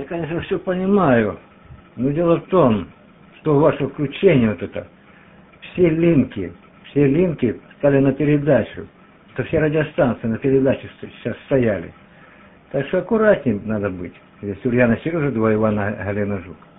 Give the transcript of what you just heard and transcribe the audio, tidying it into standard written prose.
конечно, все понимаю, но дело в том, что ваше включение вот это, все линки стали на передачу. Это все радиостанции на передаче сейчас стояли. Так что аккуратнее надо быть. Здесь Ульяна Сережа, 2 Ивана, Галина Жук.